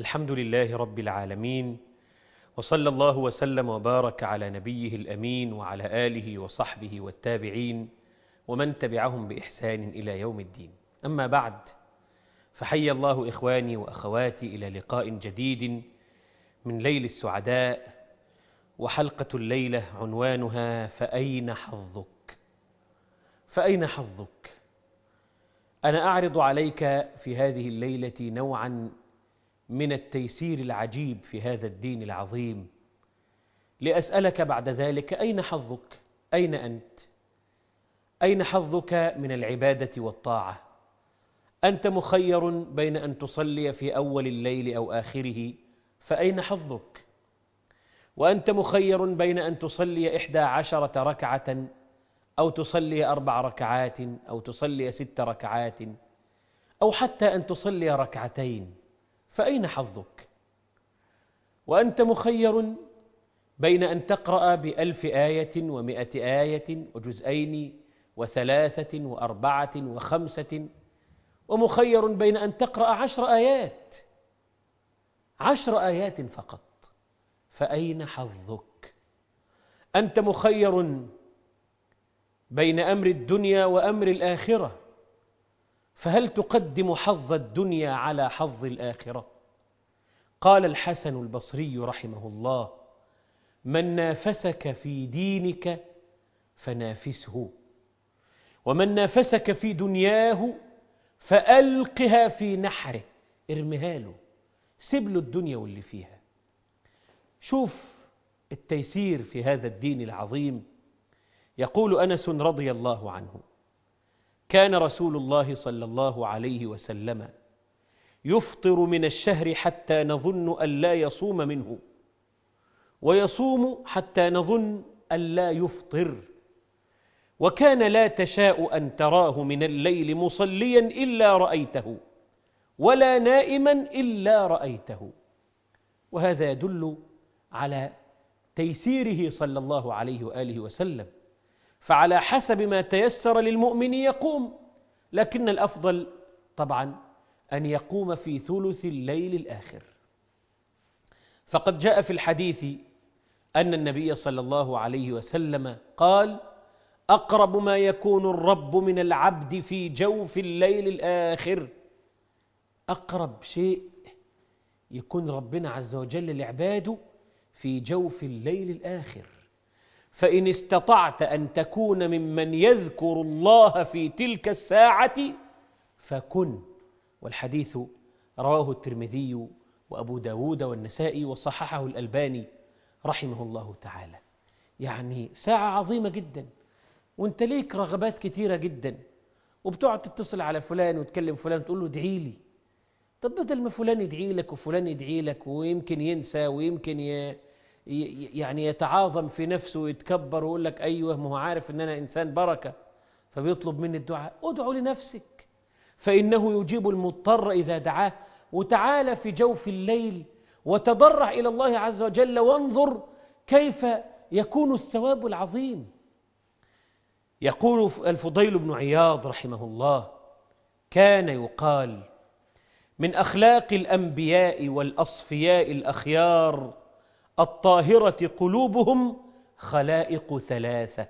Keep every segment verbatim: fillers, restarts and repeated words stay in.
الحمد لله رب العالمين، وصلى الله وسلم وبارك على نبيه الأمين وعلى آله وصحبه والتابعين ومن تبعهم بإحسان إلى يوم الدين. أما بعد، فحي الله إخواني وأخواتي إلى لقاء جديد من ليل السعداء، وحلقة الليلة عنوانها فأين حظك؟ فأين حظك؟ أنا أعرض عليك في هذه الليلة نوعا من التيسير العجيب في هذا الدين العظيم، لأسألك بعد ذلك: أين حظك؟ أين أنت؟ أين حظك من العبادة والطاعة؟ أنت مخير بين أن تصلي في أول الليل أو آخره، فأين حظك؟ وأنت مخير بين أن تصلي إحدى عشرة ركعة أو تصلي أربع ركعات أو تصلي ست ركعات أو حتى أن تصلي ركعتين، فأين حظك؟ وأنت مخير بين أن تقرأ بألف آية ومئة آية وجزئين وثلاثة وأربعة وخمسة، ومخير بين أن تقرأ عشر آيات عشر آيات فقط، فأين حظك؟ أنت مخير بين أمر الدنيا وأمر الآخرة، فهل تقدم حظ الدنيا على حظ الآخرة؟ قال الحسن البصري رحمه الله: من نافسك في دينك فنافسه، ومن نافسك في دنياه فألقها في نحره، ارمها له، سيب له الدنيا واللي فيها. شوف التيسير في هذا الدين العظيم. يقول أنس رضي الله عنه: كان رسول الله صلى الله عليه وسلم يفطر من الشهر حتى نظن أن لا يصوم منه، ويصوم حتى نظن أن لا يفطر، وكان لا تشاء أن تراه من الليل مصليا إلا رأيته، ولا نائما إلا رأيته. وهذا يدل على تيسيره صلى الله عليه وآله وسلم، فعلى حسب ما تيسر للمؤمن يقوم، لكن الأفضل طبعا أن يقوم في ثلث الليل الآخر. فقد جاء في الحديث أن النبي صلى الله عليه وسلم قال: أقرب ما يكون الرب من العبد في جوف الليل الآخر. أقرب شيء يكون ربنا عز وجل لعباده في جوف الليل الآخر، فإن استطعت أن تكون ممن يذكر الله في تلك الساعة فكن. والحديث رواه الترمذي وأبو داود والنسائي وصححه الألباني رحمه الله تعالى. يعني ساعة عظيمة جدا، وانت ليك رغبات كتيرة جدا، وبتقعد تتصل على فلان وتكلم فلان تقول له ادعي لي. طب بدل ما فلان يدعي لك وفلان يدعي لك، ويمكن ينسى ويمكن ي... يعني يتعاظم في نفسه ويتكبر ويقول لك أيوه ما هو عارف أن أنا إنسان بركة فبيطلب مني الدعاء. ادعو لنفسك فإنه يجيب المضطر إذا دعاه. وتعالى في جوف الليل وتضرع إلى الله عز وجل، وانظر كيف يكون الثواب العظيم. يقول الفضيل بن عياض رحمه الله: كان يقال من أخلاق الأنبياء والأصفياء الأخيار الطاهرة قلوبهم خلائق ثلاثة: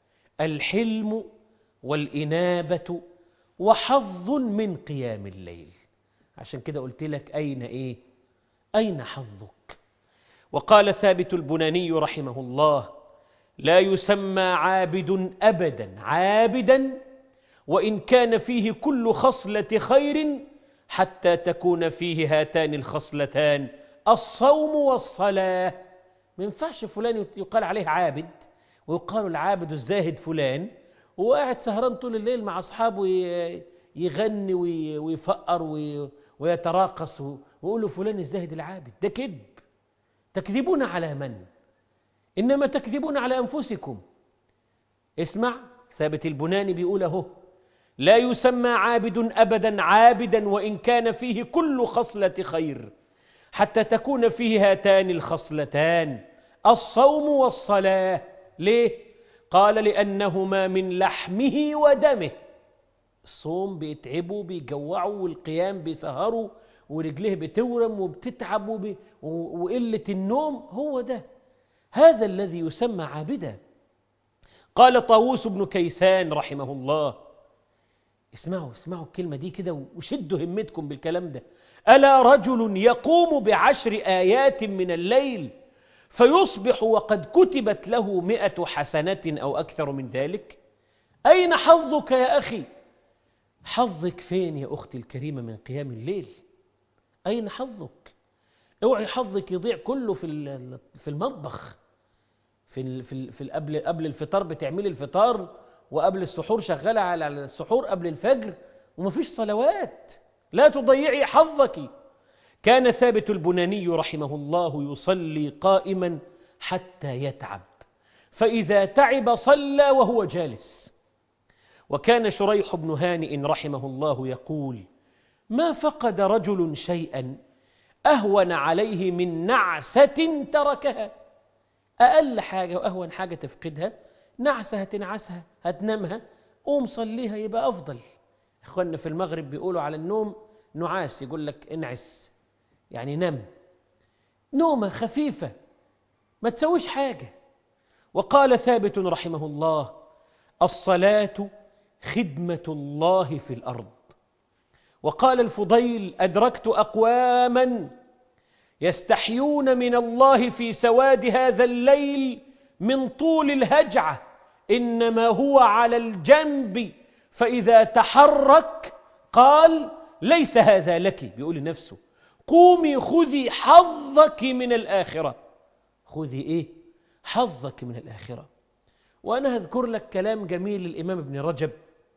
الحلم والإنابة وحظ من قيام الليل. عشان كده قلت لك أين إيه؟ أين حظك؟ وقال ثابت البناني رحمه الله: لا يسمى عابد أبدا عابدا وإن كان فيه كل خصلة خير حتى تكون فيه هاتان الخصلتان: الصوم والصلاة. ما ينفعش فلان يقال عليه عابد ويقال العابد الزاهد فلان وقاعد سهران طول الليل مع أصحابه يغني ويفقر ويتراقص ويقولوا فلان الزاهد العابد. ده كذب. تكذبون على من؟ إنما تكذبون على أنفسكم. اسمع، ثابت البناني بيقول اهو: لا يسمى عابد أبدا عابدا وإن كان فيه كل خصلة خير حتى تكون فيه هاتان الخصلتان: الصوم والصلاة. ليه؟ قال: لأنهما من لحمه ودمه. الصوم بيتعبوا بيجوعوا، والقيام بيسهروا، ورجليه بتورم وبتتعب وب... وقلة النوم، هو ده، هذا الذي يسمى عابدا. قال طاووس بن كيسان رحمه الله، اسمعوا اسمعوا الكلمة دي كده وشدوا همتكم بالكلام ده: ألا رجل يقوم بعشر آيات من الليل فيصبح وقد كتبت له مئة حسنة أو أكثر من ذلك؟ أين حظك يا أخي؟ حظك فين يا أختي الكريمة من قيام الليل؟ أين حظك؟ اوعي حظك يضيع كله في في المطبخ، في في في قبل قبل الفطار بتعملي الفطار، وقبل السحور شغالة على السحور قبل الفجر، ومفيش صلوات. لا تضيعي حظك. كان ثابت البناني رحمه الله يصلي قائما حتى يتعب، فإذا تعب صلى وهو جالس. وكان شريح بن هانئ رحمه الله يقول: ما فقد رجل شيئا أهون عليه من نعسة تركها. أقل حاجة وأهون حاجة تفقدها نعسة، هتنعسها هتنامها، قوم صليها يبقى أفضل. إخواننا في المغرب بيقولوا على النوم نعاس، يقول لك انعس يعني نم، نومة خفيفة ما تسويش حاجة. وقال ثابت رحمه الله: الصلاة خدمة الله في الأرض. وقال الفضيل: أدركت أقواما يستحيون من الله في سواد هذا الليل من طول الهجعة، إنما هو على الجنب، فإذا تحرك قال: ليس هذا لك، بيقول لنفسه: قومي خذي حظك من الآخرة. خذي إيه؟ حظك من الآخرة. وأنا هذكر لك كلام جميل للإمام ابن رجب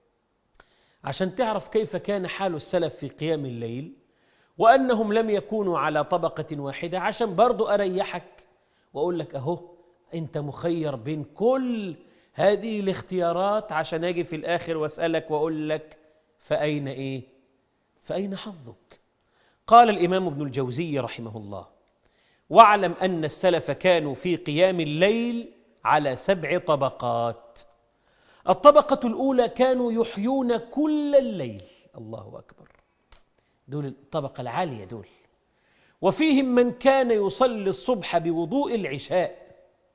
عشان تعرف كيف كان حال السلف في قيام الليل، وأنهم لم يكونوا على طبقة واحدة، عشان برضو أريحك وأقول لك أهو أنت مخير بين كل هذه الاختيارات، عشان أجي في الآخر وأسألك وأقول لك فأين إيه؟ فأين حظك؟ قال الإمام ابن الجوزي رحمه الله: واعلم أن السلف كانوا في قيام الليل على سبع طبقات. الطبقة الأولى كانوا يحيون كل الليل، الله أكبر، دول الطبقة العالية دول. وفيهم من كان يصلي الصبح بوضوء العشاء.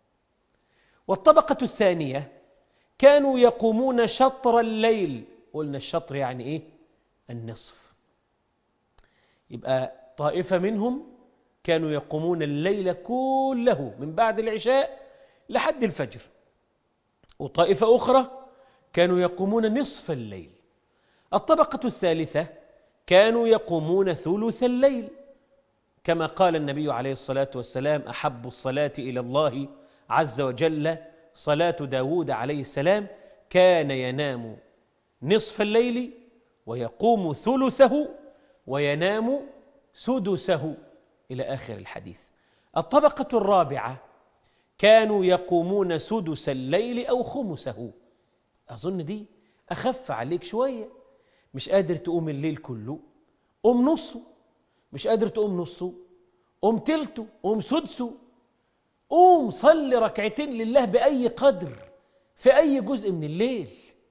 والطبقة الثانية كانوا يقومون شطر الليل، قلنا الشطر يعني إيه؟ النصف. يبقى طائفة منهم كانوا يقومون الليل كله من بعد العشاء لحد الفجر، وطائفة أخرى كانوا يقومون نصف الليل. الطبقة الثالثة كانوا يقومون ثلث الليل، كما قال النبي عليه الصلاة والسلام: أحب الصلاة إلى الله عز وجل صلاة داود عليه السلام، كان ينام نصف الليل ويقوم ثلثه وينام سدسه، إلى آخر الحديث. الطبقة الرابعة كانوا يقومون سدس الليل أو خمسه. أظن دي أخف عليك شوية. مش قادر تقوم الليل كله، قوم نصه. مش قادر تقوم نصه، قوم تلته، قوم سدسه. قوم صلي ركعتين لله بأي قدر في أي جزء من الليل.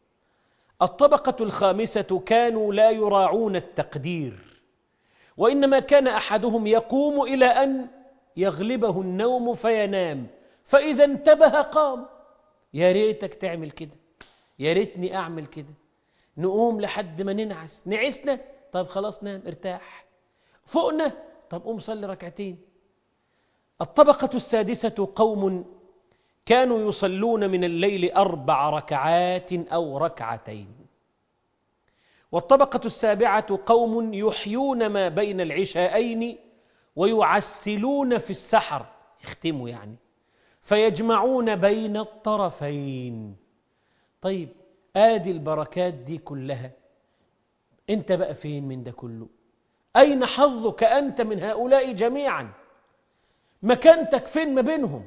الطبقة الخامسة كانوا لا يراعون التقدير، وإنما كان أحدهم يقوم إلى أن يغلبه النوم فينام، فإذا انتبه قام. يا ريتك تعمل كده، يا ريتني أعمل كده. نقوم لحد ما ننعس، نعسنا طب خلاص نام ارتاح، فوقنا طب قوم صلي ركعتين. الطبقة السادسة قوم كانوا يصلون من الليل أربع ركعات أو ركعتين. والطبقة السابعة قوم يحيون ما بين العشاءين ويعسلون في السحر، يختموا يعني، فيجمعون بين الطرفين. طيب آدي البركات دي كلها، أنت بقى فين من ده كله؟ أين حظك أنت من هؤلاء جميعا؟ مكانتك فين ما بينهم؟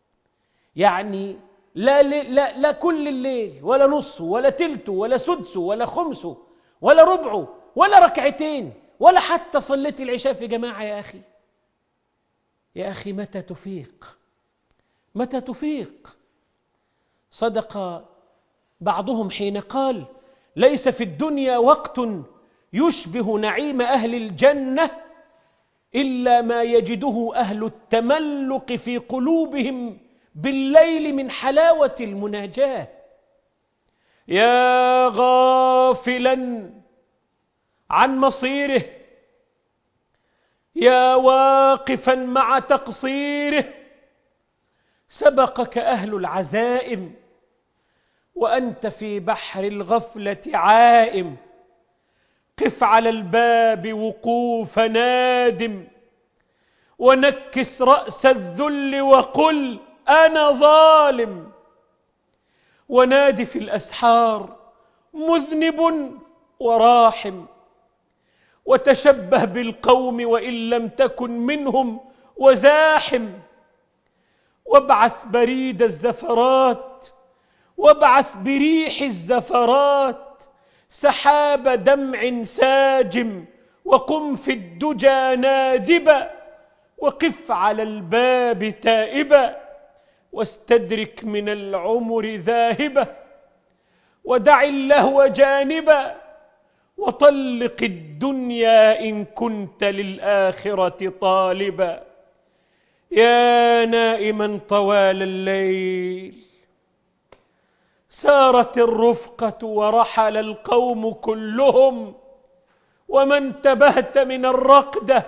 يعني لا, لا, لا كل الليل ولا نصه ولا تلته ولا سدسه ولا خمسه ولا ربعه ولا ركعتين ولا حتى صليت العشاء في جماعة. يا أخي يا أخي متى تفيق؟ متى تفيق؟ صدق بعضهم حين قال: ليس في الدنيا وقت يشبه نعيم أهل الجنة إلا ما يجده أهل التملق في قلوبهم بالليل من حلاوة المناجاة. يا غافلا عن مصيره، يا واقفا مع تقصيره، سبقك أهل العزائم وأنت في بحر الغفلة عائم. قف على الباب وقوف نادم، ونكس رأس الذل وقل أنا ظالم. ونادي في الأسحار مذنب وراحم، وتشبه بالقوم وإن لم تكن منهم وزاحم. وابعث بريد الزفرات، وابعث بريح الزفرات، سحاب دمع ساجم، وقم في الدجى نادبا، وقف على الباب تائبا، واستدرك من العمر ذاهبة، ودع اللهو جانبا، وطلق الدنيا إن كنت للآخرة طالبا. يا نائما طوال الليل، سارت الرفقة ورحل القوم كلهم، وما انتبهت من الرقدة.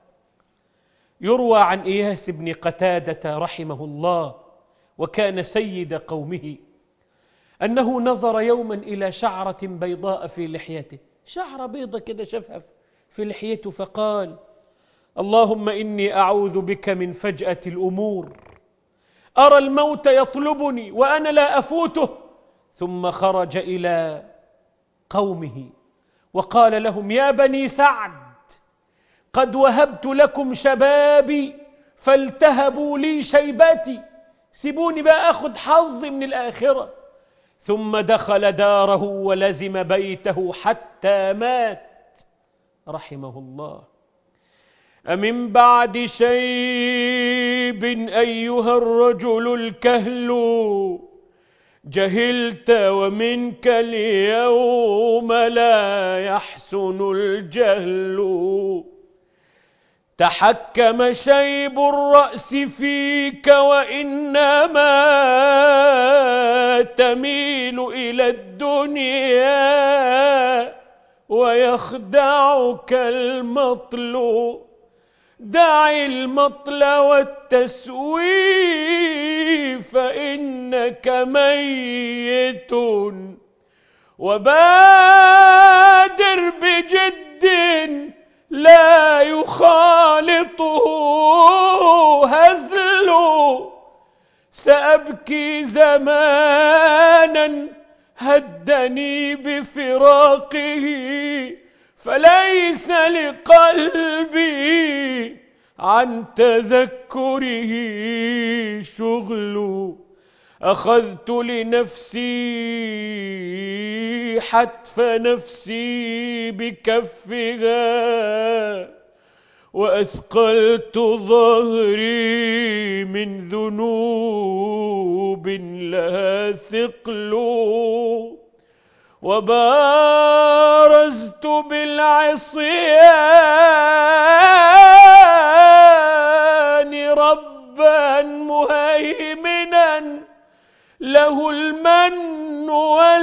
يروى عن إياس بن قتادة رحمه الله، وكان سيد قومه، أنه نظر يوما إلى شعرة بيضاء في لحيته، شعرة بيضة كده شفها في لحيته، فقال: اللهم إني أعوذ بك من فجأة الأمور، أرى الموت يطلبني وأنا لا أفوته. ثم خرج إلى قومه وقال لهم: يا بني سعد، قد وهبت لكم شبابي فالتهبوا لي شيبتي، سيبوني بقى أخذ حظي من الآخرة. ثم دخل داره ولزم بيته حتى مات رحمه الله. أمن بعد شيب أيها الرجل الكهل، جهلت ومنك اليوم لا يحسن الجهل. تحكم شيب الرأس فيك وإنما تميل إلى الدنيا، ويخدعك المطل. دع المطل والتسويف فإنك ميت، وبادر بجد لا يخالطه هزل. سأبكي زمانا هدني بفراقه، فليس لقلبي عن تذكره شغل. أخذت لنفسي حتف نفسي بكفها، وأثقلت ظهري من ذنوب لها ثقل. وبارزت بالعصيان ربا مهيمنا، له المن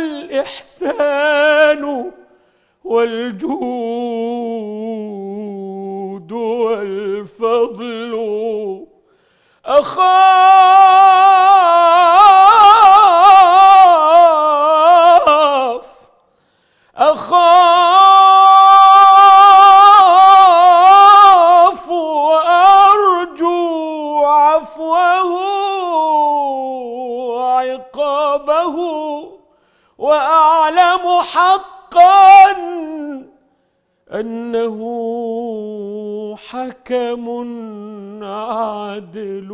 والإحسان والجود والفضل. أخاف أخاف وأرجو عفوه وعقابه، وأعلم حقا أنه حكم عدل.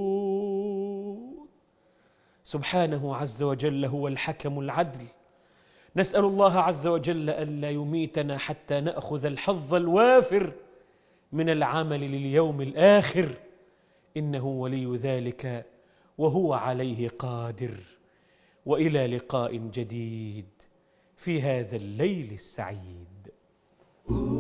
سبحانه عز وجل هو الحكم العدل. نسأل الله عز وجل ألا يميتنا حتى نأخذ الحظ الوافر من العمل لليوم الآخر، إنه ولي ذلك وهو عليه قادر. وإلى لقاء جديد في هذا الليل السعيد.